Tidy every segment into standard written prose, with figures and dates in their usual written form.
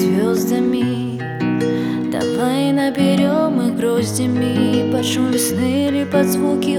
звездами. Давай наберем их гроздями под шум весны или под звуки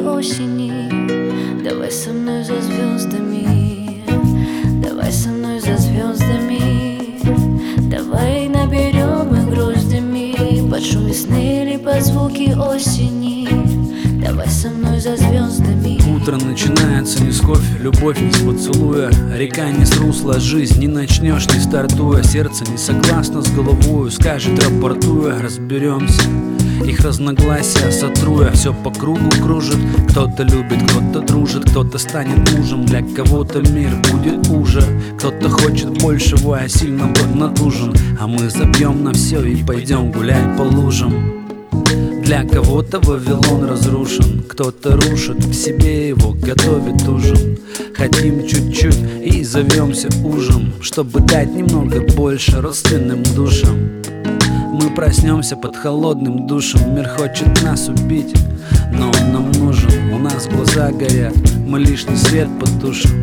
осени. Давай со мной за звездами, давай со мной за звездами. Давай наберем их гроздями под шум весны или под звуки осени. Давай со мной за звездами. Утро начинается не с кофе, любовь не с поцелуя, река не с русла, жизнь не начнешь, не стартуя. Сердце не согласно с головою, скажет рапортуя. Разберемся, их разногласия сотруя. Все по кругу кружит, кто-то любит, кто-то дружит, кто-то станет мужем, для кого-то мир будет уже. Кто-то хочет большего, а сильно натужен. А мы забьем на все и пойдем гулять по лужам. Для кого-то Вавилон разрушен, кто-то рушит к себе его, готовит ужин. Хотим чуть-чуть и зовемся ужин, чтобы дать немного больше родственным душам. Мы проснемся под холодным душем, мир хочет нас убить, но он нам нужен. У нас глаза горят, мы лишний свет потушим.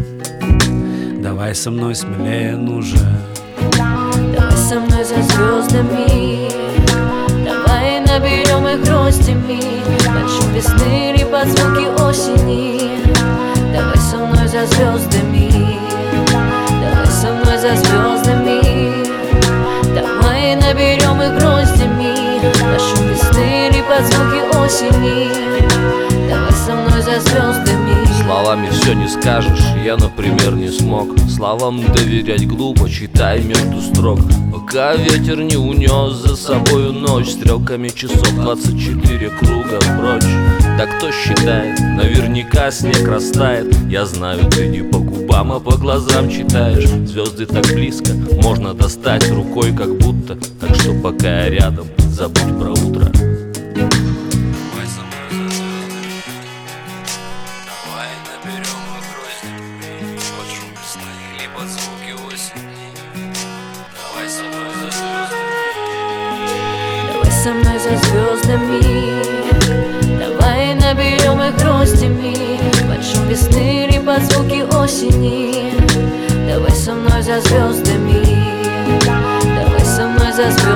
Давай со мной смелее, ну же. Давай со мной за звездами, давай наберем их гроздями под шум весны или под звуки осени. Давай со мной за звездами, давай со мной за звездами. Давай наберем их гроздями под шум весны или под звуки осени. Давай со мной за звездами. Словами все не скажешь, я, например, не смог словам доверять глупо, читай между строк. Пока ветер не унес за собою ночь, стрелками часов 24 круга прочь. Да кто считает, наверняка снег растает. Я знаю, ты не по губам, а по глазам читаешь. Звезды так близко, можно достать рукой как будто. Так что пока я рядом, забудь про утро. Давай наберем их гроздями под шум весны или под звуки осени. Давай со мной за звездами. Давай со мной за звездами, давай наберем их гроздями под шум весны или под звуки осени. Давай со мной за звездами, давай со мной за звездами.